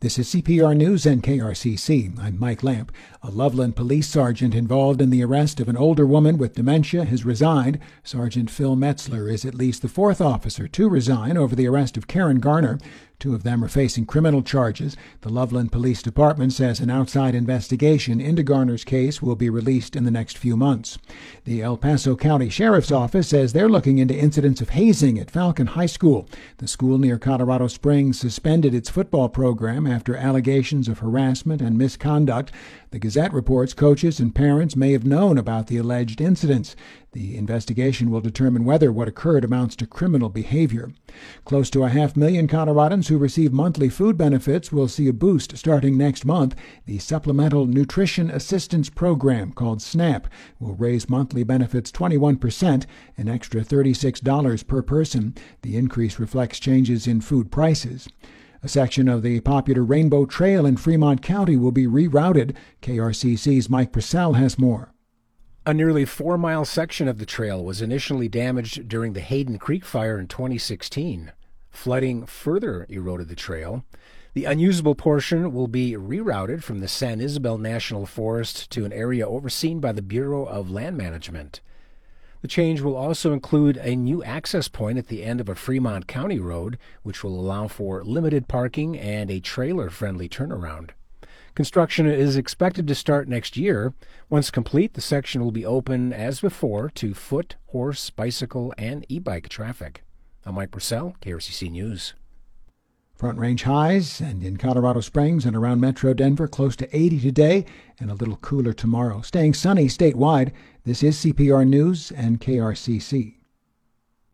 This is CPR News and KRCC. I'm Mike Lamp. A Loveland police sergeant involved in the arrest of an older woman with dementia has resigned. Sergeant Phil Metzler is at least the fourth officer to resign over the arrest of Karen Garner. Two of them are facing criminal charges. The Loveland Police Department says an outside investigation into Garner's case will be released in the next few months. The El Paso County Sheriff's Office says they're looking into incidents of hazing at Falcon High School. The school near Colorado Springs suspended its football program after allegations of harassment and misconduct. The Gazette reports coaches and parents may have known about the alleged incidents. The investigation will determine whether what occurred amounts to criminal behavior. Close to 500,000 Coloradans who receive monthly food benefits will see a boost starting next month. The Supplemental Nutrition Assistance Program, called SNAP, will raise monthly benefits 21%, an extra $36 per person. The increase reflects changes in food prices. A section of the popular Rainbow Trail in Fremont County will be rerouted. KRCC's Mike Purcell has more. A nearly 4-mile section of the trail was initially damaged during the Hayden Creek fire in 2016. Flooding further eroded the trail. The unusable portion will be rerouted from the San Isabel National Forest to an area overseen by the Bureau of Land Management. The change will also include a new access point at the end of a Fremont County road, which will allow for limited parking and a trailer-friendly turnaround. Construction is expected to start next year. Once complete, the section will be open as before to foot, horse, bicycle, and e-bike traffic. I'm Mike Purcell, KRCC News. Front Range highs and in Colorado Springs and around Metro Denver close to 80 today and a little cooler tomorrow. Staying sunny statewide. This is CPR News and KRCC.